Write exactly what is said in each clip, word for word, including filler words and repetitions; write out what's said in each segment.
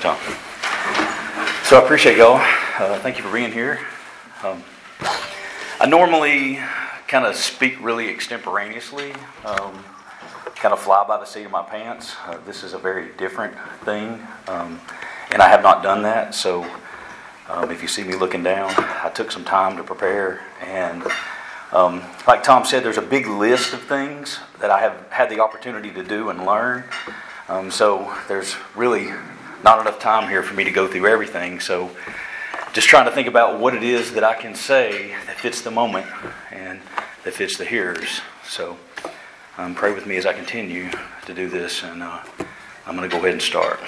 Tom. So I appreciate y'all. Uh, thank you for being here. Um, I normally kind of speak really extemporaneously, um, kind of fly by the seat of my pants. Uh, this is a very different thing, um, and I have not done that. So um, if you see me looking down, I took some time to prepare. And um, like Tom said, there's a big list of things that I have had the opportunity to do and learn. Um, so there's really not enough time here for me to go through everything. So just trying to think about what it is that I can say that fits the moment and that fits the hearers. So um, pray with me as I continue to do this, and uh, I'm going to go ahead and start.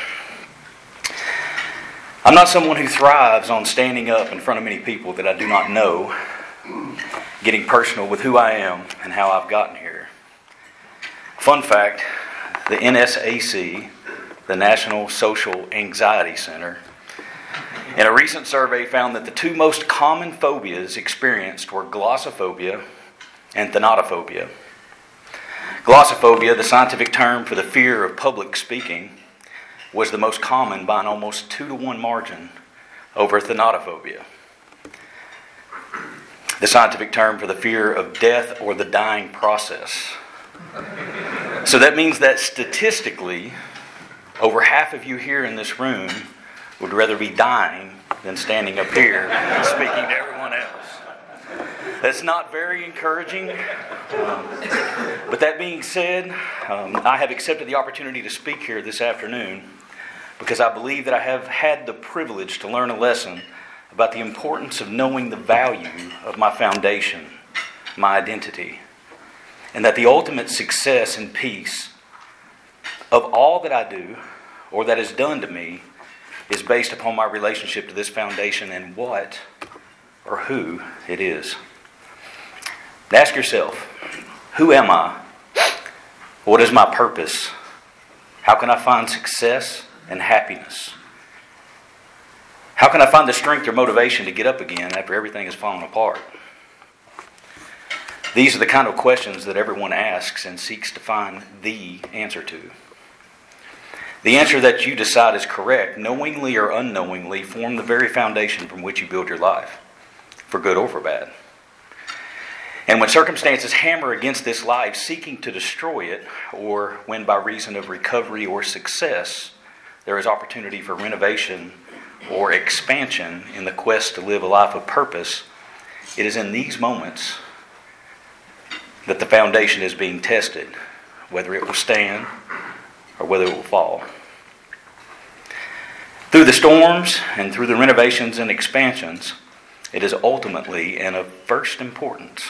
I'm not someone who thrives on standing up in front of many people that I do not know, getting personal with who I am and how I've gotten here. Fun fact, the N S A C, the National Social Anxiety Center, in a recent survey found that the two most common phobias experienced were glossophobia and thanatophobia. Glossophobia, the scientific term for the fear of public speaking, was the most common by an almost two to one margin over thanatophobia, the scientific term for the fear of death or the dying process. So that means that statistically, over half of you here in this room would rather be dying than standing up here speaking to everyone else. That's not very encouraging. Um, but that being said, um, I have accepted the opportunity to speak here this afternoon because I believe that I have had the privilege to learn a lesson about the importance of knowing the value of my foundation, my identity, and that the ultimate success and peace of all that I do or that is done to me is based upon my relationship to this foundation and what or who it is. And ask yourself, who am I? What is my purpose? How can I find success and happiness? How can I find the strength or motivation to get up again after everything has fallen apart? These are the kind of questions that everyone asks and seeks to find the answer to. The answer that you decide is correct, knowingly or unknowingly, form the very foundation from which you build your life, for good or for bad. And when circumstances hammer against this life, seeking to destroy it, or when by reason of recovery or success, there is opportunity for renovation or expansion in the quest to live a life of purpose, it is in these moments that the foundation is being tested, whether it will stand or whether it will fall. Through the storms and through the renovations and expansions, it is ultimately and of first importance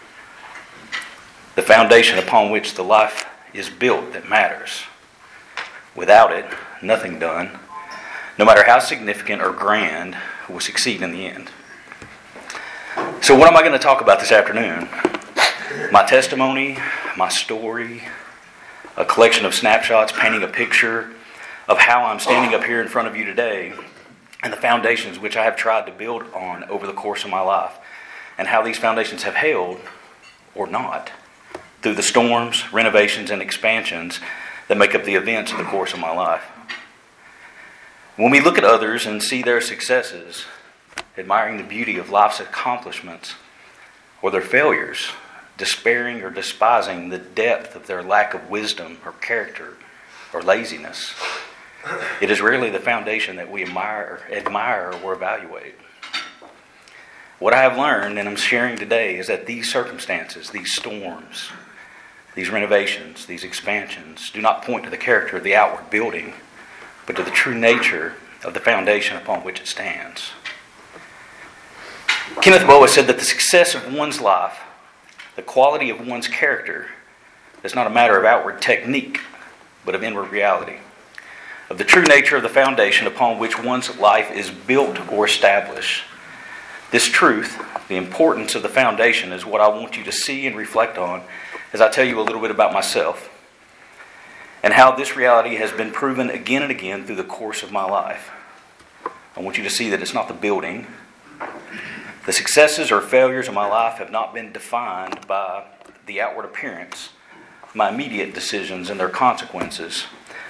the foundation upon which the life is built that matters. Without it, nothing done, no matter how significant or grand, will succeed in the end. So what am I going to talk about this afternoon? My testimony, my story, a collection of snapshots painting a picture of how I'm standing up here in front of you today and the foundations which I have tried to build on over the course of my life, and how these foundations have held, or not, through the storms, renovations, and expansions that make up the events of the course of my life. When we look at others and see their successes, admiring the beauty of life's accomplishments, or their failures, despairing or despising the depth of their lack of wisdom or character or laziness, it is rarely the foundation that we admire, admire or evaluate. What I have learned and I'm sharing today is that these circumstances, these storms, these renovations, these expansions do not point to the character of the outward building, but to the true nature of the foundation upon which it stands. Kenneth Boa said that the success of one's life, the quality of one's character, is not a matter of outward technique, but of inward reality, of the true nature of the foundation upon which one's life is built or established. This truth, the importance of the foundation, is what I want you to see and reflect on as I tell you a little bit about myself and how this reality has been proven again and again through the course of my life. I want you to see that it's not the building. The successes or failures of my life have not been defined by the outward appearance, my immediate decisions and their consequences,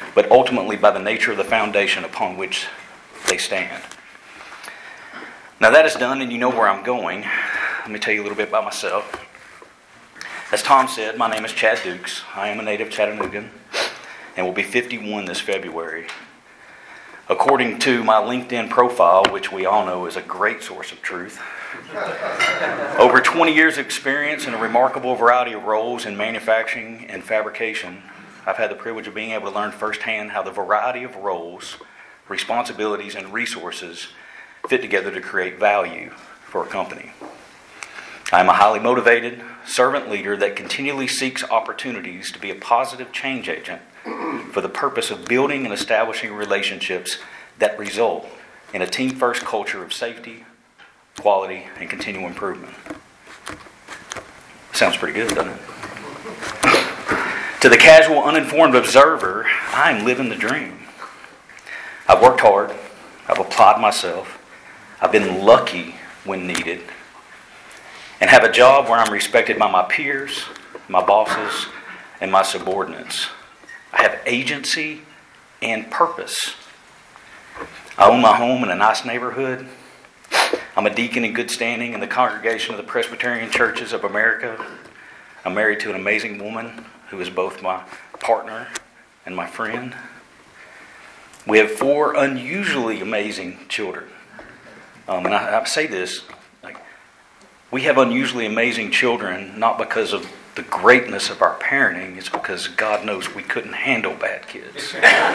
but ultimately by the nature of the foundation upon which they stand. Now that is done, and you know where I'm going. Let me tell you a little bit about myself. As Tom said, my name is Chad Dukes. I am a native Chattanoogan and will be fifty-one this February. According to my LinkedIn profile, which we all know is a great source of truth, over twenty years of experience in a remarkable variety of roles in manufacturing and fabrication, I've had the privilege of being able to learn firsthand how the variety of roles, responsibilities, and resources fit together to create value for a company. I am a highly motivated servant leader that continually seeks opportunities to be a positive change agent for the purpose of building and establishing relationships that result in a team-first culture of safety, quality, and continual improvement. Sounds pretty good, doesn't it? To the casual, uninformed observer, I'm living the dream. I've worked hard. I've applied myself. I've been lucky when needed. And have a job where I'm respected by my peers, my bosses, and my subordinates. I have agency and purpose. I own my home in a nice neighborhood. I'm a deacon in good standing in the congregation of the Presbyterian Churches of America. I'm married to an amazing woman who is both my partner and my friend. We have four unusually amazing children. Um, and I, I say this, like, we have unusually amazing children not because of the greatness of our parenting, it's because God knows we couldn't handle bad kids.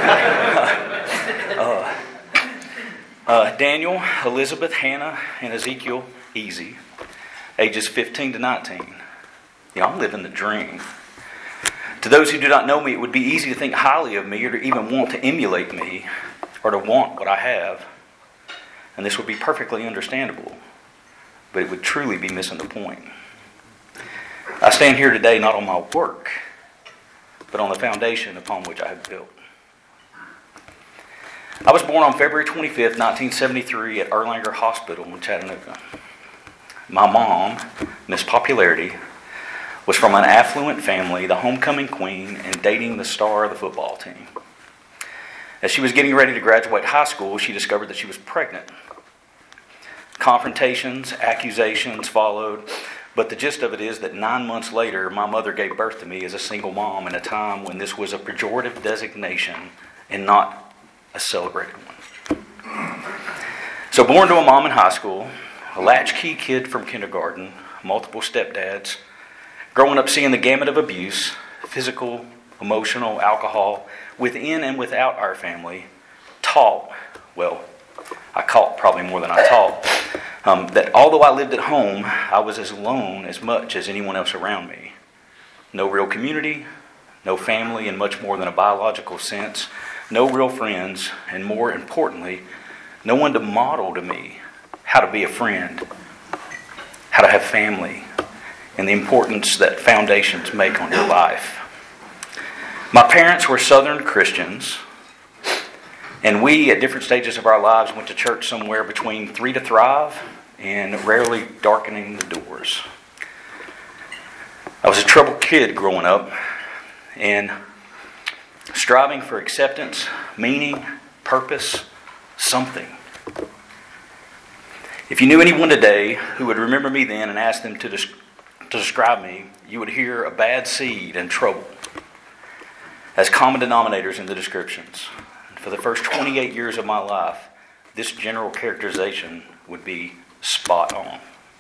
uh, uh, Daniel, Elizabeth, Hannah, and Ezekiel, easy, ages fifteen to nineteen. You know, I'm living the dream. To those who do not know me, it would be easy to think highly of me or to even want to emulate me or to want what I have. And this would be perfectly understandable, but it would truly be missing the point. I stand here today not on my work, but on the foundation upon which I have built. I was born on February twenty-fifth, nineteen seventy-three at Erlanger Hospital in Chattanooga. My mom, Miss Popularity, was from an affluent family, the homecoming queen, and dating the star of the football team. As she was getting ready to graduate high school, she discovered that she was pregnant. Confrontations, accusations followed, but the gist of it is that nine months later, my mother gave birth to me as a single mom in a time when this was a pejorative designation and not a celebrated one. So born to a mom in high school, a latchkey kid from kindergarten, multiple stepdads, growing up seeing the gamut of abuse, physical, emotional, alcohol, within and without our family, taught, well, I caught probably more than I taught, um, that although I lived at home, I was as alone as much as anyone else around me. No real community, no family in much more than a biological sense, no real friends, and more importantly, no one to model to me how to be a friend, how to have family, and the importance that foundations make on your life. My parents were Southern Christians, and we, at different stages of our lives, went to church somewhere between three to thrive and rarely darkening the doors. I was a troubled kid growing up and striving for acceptance, meaning, purpose, something. If you knew anyone today who would remember me then and ask them to, des- to describe me, you would hear a bad seed and trouble as common denominators in the descriptions. For the first twenty-eight years of my life, this general characterization would be spot on.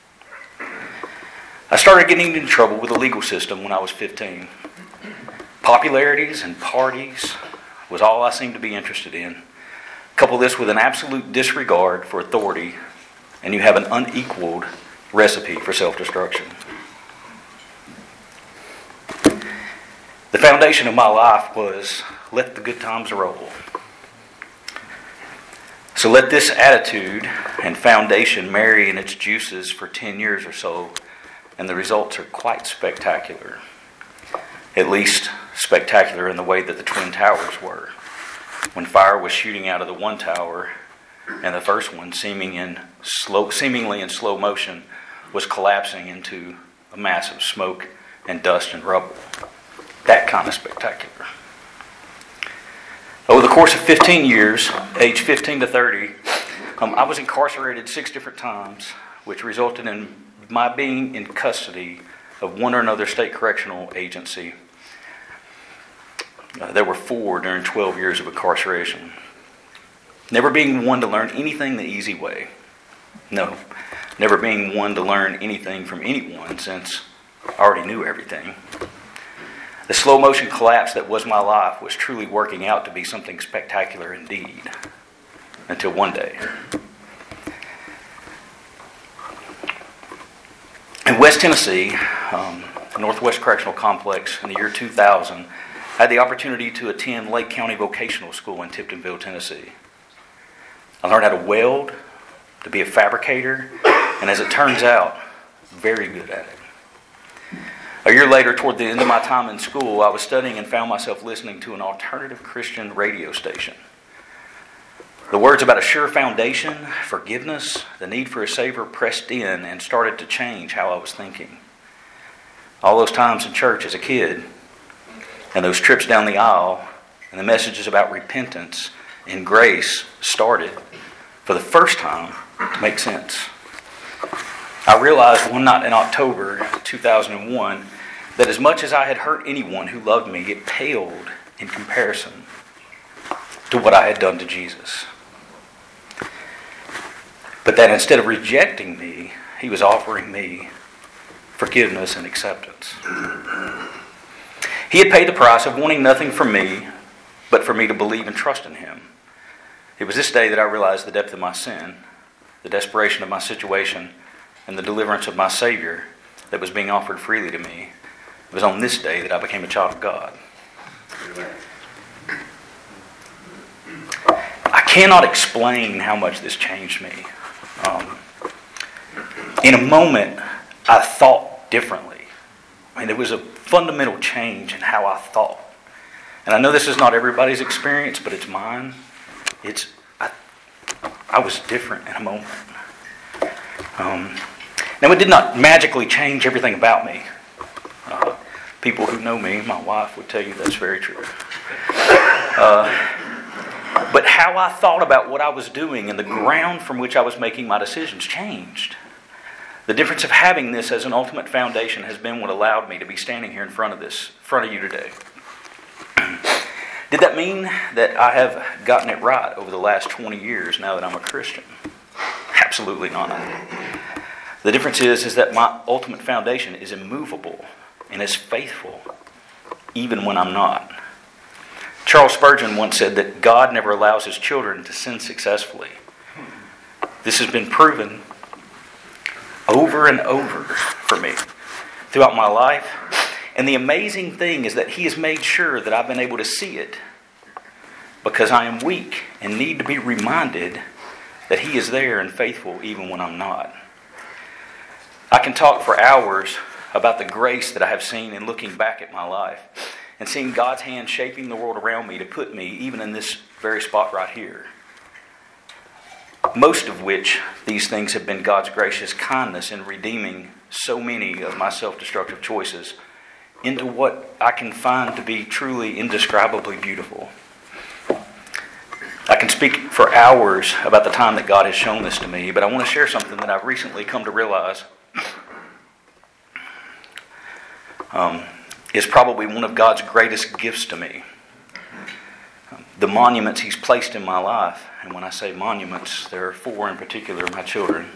I started getting into trouble with the legal system when I was fifteen. Popularities and parties was all I seemed to be interested in. Couple this with an absolute disregard for authority, and you have an unequaled recipe for self-destruction. The foundation of my life was let the good times roll. So let this attitude and foundation marry in its juices for ten years or so, and the results are quite spectacular. At least spectacular in the way that the Twin Towers were, when fire was shooting out of the one tower, and the first one, seeming in slow, seemingly in slow motion, was collapsing into a mass of smoke and dust and rubble. That kind of spectacular. course of fifteen years, age fifteen to thirty, um, I was incarcerated six different times, which resulted in my being in custody of one or another state correctional agency. Uh, there were four during twelve years of incarceration. Never being one to learn anything the easy way. No, never being one to learn anything from anyone, since I already knew everything. The slow motion collapse that was my life was truly working out to be something spectacular indeed. Until one day. In West Tennessee, um, Northwest Correctional Complex, in the year two thousand, I had the opportunity to attend Lake County Vocational School in Tiptonville, Tennessee. I learned how to weld, to be a fabricator, and as it turns out, very good at it. A year later, toward the end of my time in school, I was studying and found myself listening to an alternative Christian radio station. The words about a sure foundation, forgiveness, the need for a Savior pressed in and started to change how I was thinking. All those times in church as a kid, and those trips down the aisle, and the messages about repentance and grace started, for the first time, to make sense. I realized one night in October two thousand one that as much as I had hurt anyone who loved me, it paled in comparison to what I had done to Jesus. But that instead of rejecting me, he was offering me forgiveness and acceptance. He had paid the price of wanting nothing from me, but for me to believe and trust in him. It was this day that I realized the depth of my sin, the desperation of my situation, and the deliverance of my Savior that was being offered freely to me. It was on this day that I became a child of God. I cannot explain how much this changed me. Um, in a moment, I thought differently. I mean, there was a fundamental change in how I thought. And I know this is not everybody's experience, but it's mine. It's I, I was different in a moment. Um, now, it did not magically change everything about me. Uh, people who know me, my wife would tell you that's very true. Uh, but how I thought about what I was doing and the ground from which I was making my decisions changed. The difference of having this as an ultimate foundation has been what allowed me to be standing here in front of this, in front of you today. Did that mean that I have gotten it right over the last twenty years now that I'm a Christian? Absolutely not. The difference is, is that my ultimate foundation is immovable and is faithful, even when I'm not. Charles Spurgeon once said that God never allows his children to sin successfully. This has been proven over and over for me throughout my life. And the amazing thing is that he has made sure that I've been able to see it because I am weak and need to be reminded that he is there and faithful even when I'm not. I can talk for hours about the grace that I have seen in looking back at my life and seeing God's hand shaping the world around me to put me even in this very spot right here. Most of which these things have been God's gracious kindness in redeeming so many of my self-destructive choices into what I can find to be truly indescribably beautiful. I can speak for hours about the time that God has shown this to me, but I want to share something that I've recently come to realize um, is probably one of God's greatest gifts to me. The monuments he's placed in my life, and when I say monuments, there are four in particular, my children,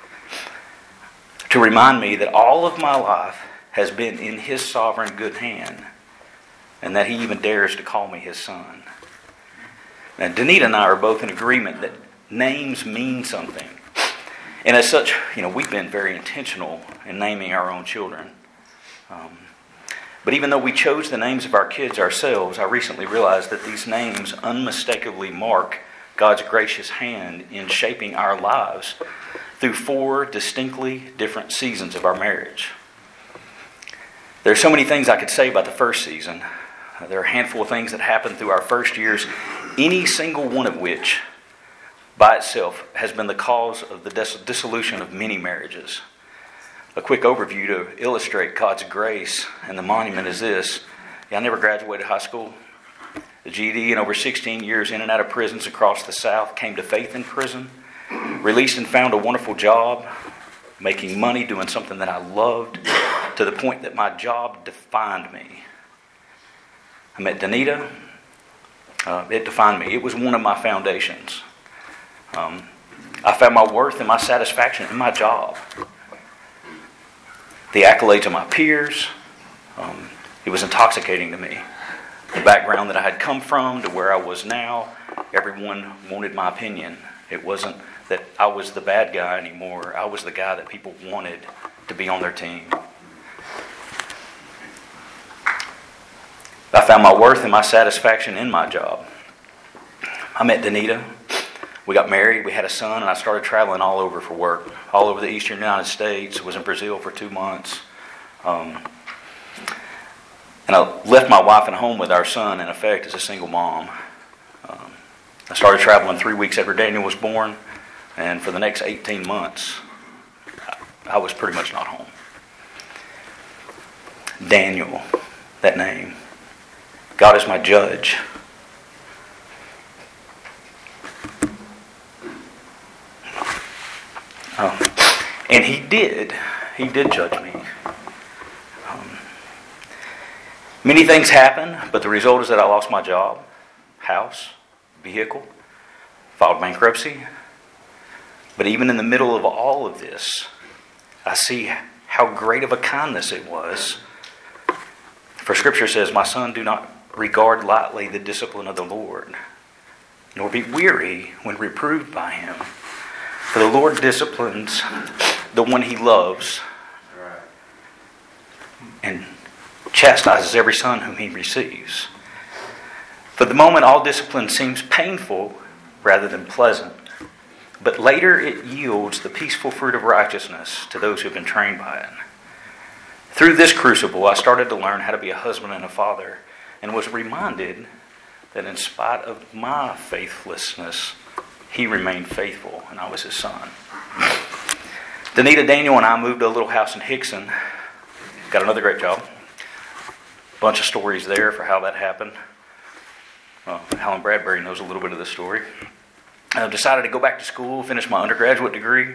to remind me that all of my life has been in his sovereign good hand, and that he even dares to call me his son. Now, Danita and I are both in agreement that names mean something. And as such, you know, we've been very intentional in naming our own children. Um, but even though we chose the names of our kids ourselves, I recently realized that these names unmistakably mark God's gracious hand in shaping our lives through four distinctly different seasons of our marriage. There are so many things I could say about the first season. Uh, there are a handful of things that happened through our first years, any single one of which, by itself, has been the cause of the dis- dissolution of many marriages. A quick overview to illustrate God's grace and the monument is this. Yeah, I never graduated high school. the G E D, and over sixteen years in and out of prisons across the South, came to faith in prison, released and found a wonderful job, making money, doing something that I loved, to the point that my job defined me. I met Danita. Uh, it defined me. It was one of my foundations. Um, I found my worth and my satisfaction in my job. The accolades of my peers, um, it was intoxicating to me. The background that I had come from to where I was now, everyone wanted my opinion. It wasn't that I was the bad guy anymore. I was the guy that people wanted to be on their team. I found my worth and my satisfaction in my job. I met Danita. We got married. We had a son, and I started traveling all over for work, all over the eastern United States. Was in Brazil for two months. Um, and I left my wife at home with our son, in effect, as a single mom. Um, I started traveling three weeks after Daniel was born, and for the next eighteen months, I, I was pretty much not home. Daniel, that name. God is my judge. Um, and he did. He did judge me. Um, many things happened, but the result is that I lost my job, house, vehicle, filed bankruptcy. But even in the middle of all of this, I see how great of a kindness it was. For Scripture says, "My son, do not regard lightly the discipline of the Lord, nor be weary when reproved by him. For the Lord disciplines the one he loves, and chastises every son whom he receives. For the moment, all discipline seems painful rather than pleasant, but later it yields the peaceful fruit of righteousness to those who have been trained by it." Through this crucible, I started to learn how to be a husband and a father, and was reminded that in spite of my faithlessness, he remained faithful, and I was his son. Danita, Daniel, and I moved to a little house in Hickson. Got another great job. Bunch of stories there for how that happened. Well, Alan Bradbury knows a little bit of the story. I decided to go back to school, finish my undergraduate degree.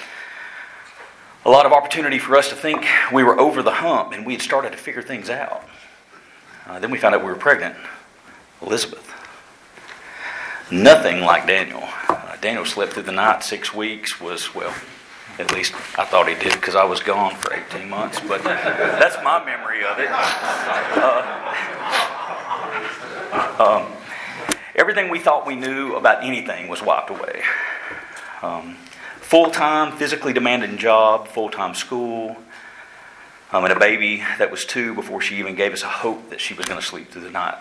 A lot of opportunity for us to think we were over the hump, and we had started to figure things out. Uh, then we found out we were pregnant. Elizabeth. Nothing like Daniel. Uh, Daniel slept through the night six weeks, was, well, at least I thought he did because I was gone for eighteen months, but that's my memory of it. Uh, um, everything we thought we knew about anything was wiped away. Um, full-time, physically demanding job, full-time school, um, and a baby that was two before she even gave us a hope that she was going to sleep through the night.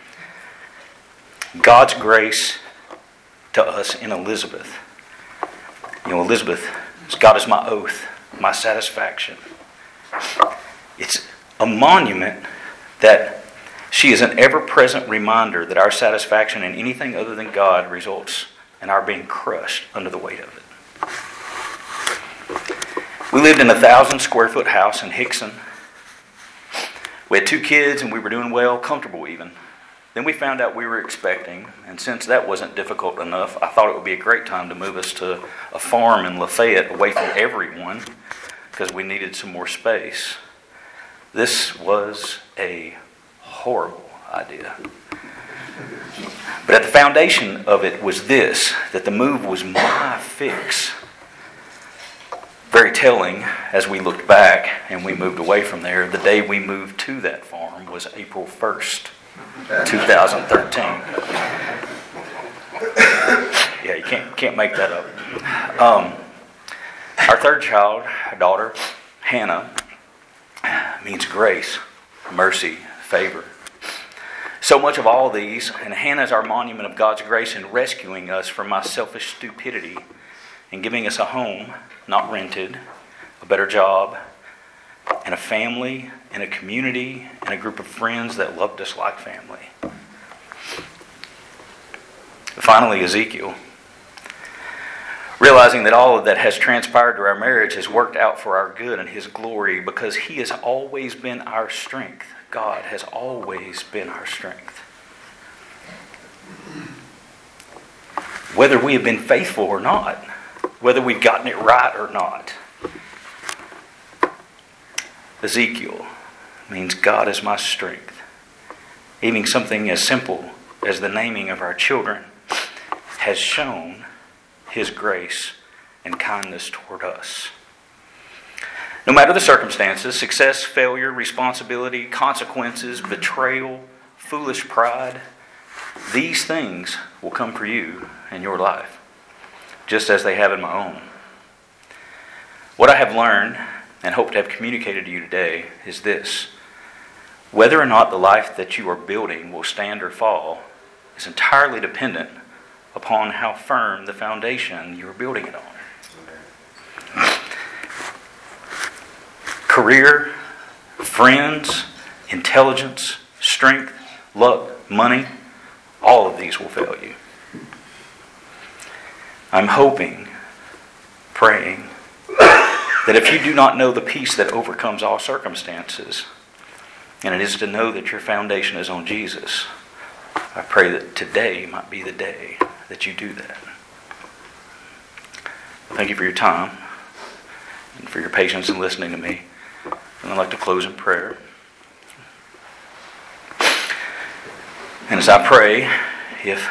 God's grace to us in Elizabeth. You know, Elizabeth, God is my oath, my satisfaction. It's a monument that she is an ever-present reminder that our satisfaction in anything other than God results in our being crushed under the weight of it. We lived in a thousand square foot house in Hickson. We had two kids and we were doing well, comfortable even. Then we found out we were expecting, and since that wasn't difficult enough, I thought it would be a great time to move us to a farm in Lafayette away from everyone because we needed some more space. This was a horrible idea. But at the foundation of it was this, that the move was my fix. Very telling as we looked back and we moved away from there. The day we moved to that farm was April first. twenty thirteen. Yeah, you can't can't make that up. Um, our third child, our daughter, Hannah, means grace, mercy, favor. So much of all these, and Hannah is our monument of God's grace in rescuing us from my selfish stupidity and giving us a home, not rented, a better job, and a family, and a community, and a group of friends that loved us like family. Finally, Ezekiel. Realizing that all of that has transpired to our marriage has worked out for our good and His glory because He has always been our strength. God has always been our strength. whether we have been faithful or not, whether we've gotten it right or not. Ezekiel means God is my strength. Even something as simple as the naming of our children has shown His grace and kindness toward us. No matter the circumstances, success, failure, responsibility, consequences, betrayal, foolish pride, these things will come for you in your life, just as they have in my own. What I have learned and hope to have communicated to you today is this: whether or not the life that you are building will stand or fall is entirely dependent upon how firm the foundation you are building it on. Career, friends, intelligence, strength, luck, money, all of these will fail you. I'm hoping, praying, that if you do not know the peace that overcomes all circumstances, and it is to know that your foundation is on Jesus, I pray that today might be the day that you do that. Thank you for your time and for your patience in listening to me. And I'd like to close in prayer. And as I pray, if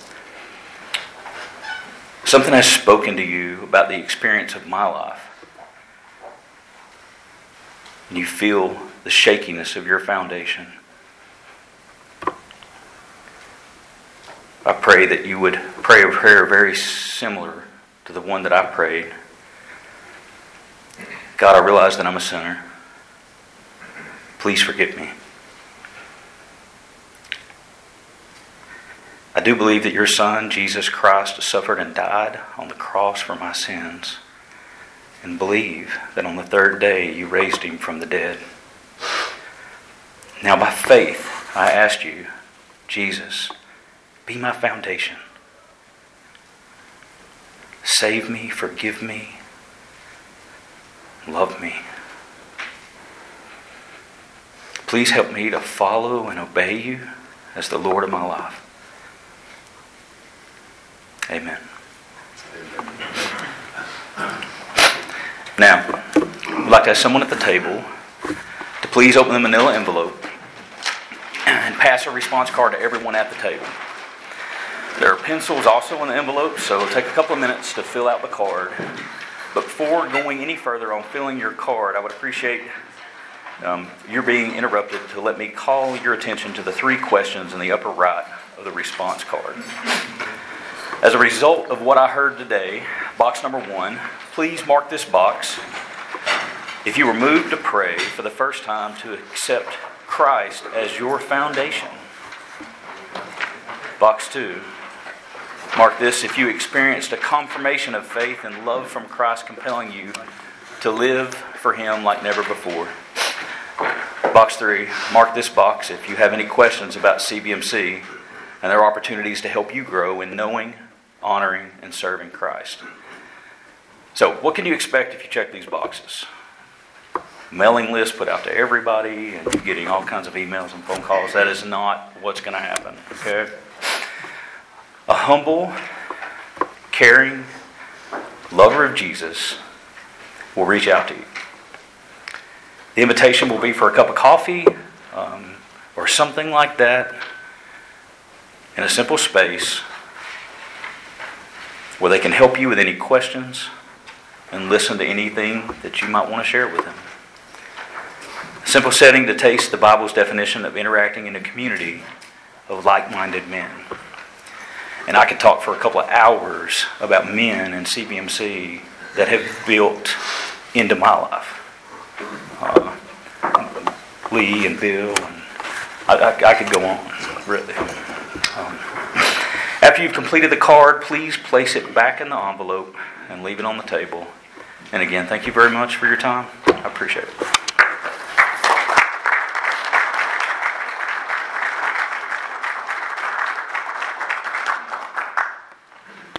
something has spoken to you about the experience of my life, and you feel the shakiness of your foundation, I pray that you would pray a prayer very similar to the one that I prayed. God, I realize that I'm a sinner. Please forgive me. I do believe that your Son, Jesus Christ, suffered and died on the cross for my sins, and believe that on the third day you raised him from the dead. Now by faith, I ask you, Jesus, be my foundation. Save me, forgive me, love me. Please help me to follow and obey you as the Lord of my life. Amen. Now, I'd like to ask someone at the table to please open the manila envelope and pass a response card to everyone at the table. There are pencils also in the envelope, so it'll take a couple of minutes to fill out the card. But before going any further on filling your card, I would appreciate um, your being interrupted to let me call your attention to the three questions in the upper right of the response card. As a result of what I heard today, box number one, please mark this box if you were moved to pray for the first time to accept Christ as your foundation. Box two, mark this if you experienced a confirmation of faith and love from Christ compelling you to live for Him like never before. Box three, mark this box if you have any questions about C B M C and there are opportunities to help you grow in knowing, honoring, and serving Christ. So, what can you expect if you check these boxes? Mailing list put out to everybody and you're getting all kinds of emails and phone calls. That is not what's going to happen, okay? A humble, caring lover of Jesus will reach out to you. The invitation will be for a cup of coffee um, or something like that in a simple space where they can help you with any questions and listen to anything that you might want to share with them. A simple setting to taste the Bible's definition of interacting in a community of like-minded men. And I could talk for a couple of hours about men in C B M C that have built into my life. Uh, Lee and Bill, and I, I, I could go on, really. Um, after you've completed the card, please place it back in the envelope and leave it on the table. And again, thank you very much for your time. I appreciate it.